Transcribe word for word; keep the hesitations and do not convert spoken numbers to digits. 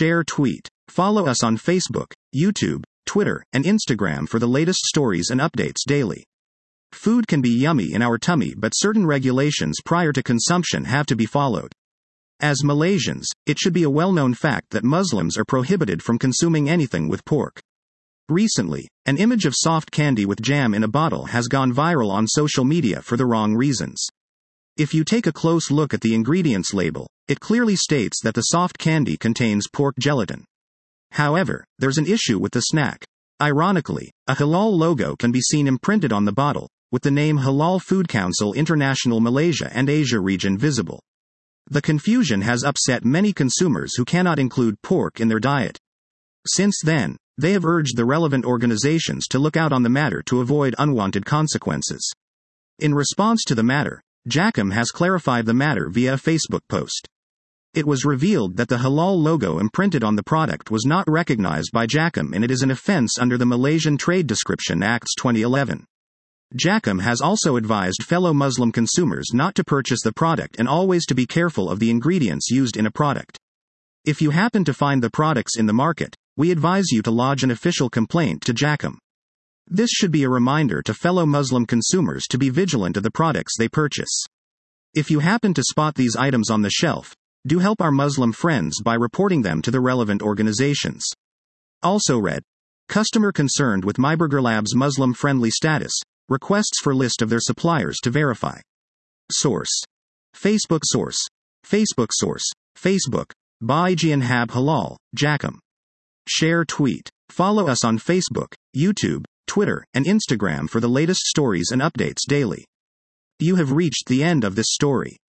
Share tweet. Follow us on Facebook, YouTube, Twitter, and Instagram for the latest stories and updates daily. Food can be yummy in our tummy, but certain regulations prior to consumption have to be followed. As Malaysians, it should be a well-known fact that Muslims are prohibited from consuming anything with pork. Recently, an image of soft candy with jam in a bottle has gone viral on social media for the wrong reasons. If you take a close look at the ingredients label, it clearly states that the soft candy contains pork gelatin. However, there's an issue with the snack. Ironically, a halal logo can be seen imprinted on the bottle, with the name Halal Food Council International Malaysia and Asia region visible. The confusion has upset many consumers who cannot include pork in their diet. Since then, they have urged the relevant organizations to look out on the matter to avoid unwanted consequences. In response to the matter, JAKIM has clarified the matter via a Facebook post. It was revealed that the halal logo imprinted on the product was not recognized by JAKIM, and it is an offense under the Malaysian Trade Description Acts twenty eleven. JAKIM has also advised fellow Muslim consumers not to purchase the product and always to be careful of the ingredients used in a product. If you happen to find the products in the market, we advise you to lodge an official complaint to JAKIM. This should be a reminder to fellow Muslim consumers to be vigilant of the products they purchase. If you happen to spot these items on the shelf, do help our Muslim friends by reporting them to the relevant organizations. Also read, customer concerned with Myburger Labs Muslim-friendly status, requests for list of their suppliers to verify. Source. Facebook source. Facebook source. Facebook. Bahagian Hab Halal, JAKIM. Share tweet. Follow us on Facebook, YouTube, Twitter, and Instagram for the latest stories and updates daily. You have reached the end of this story.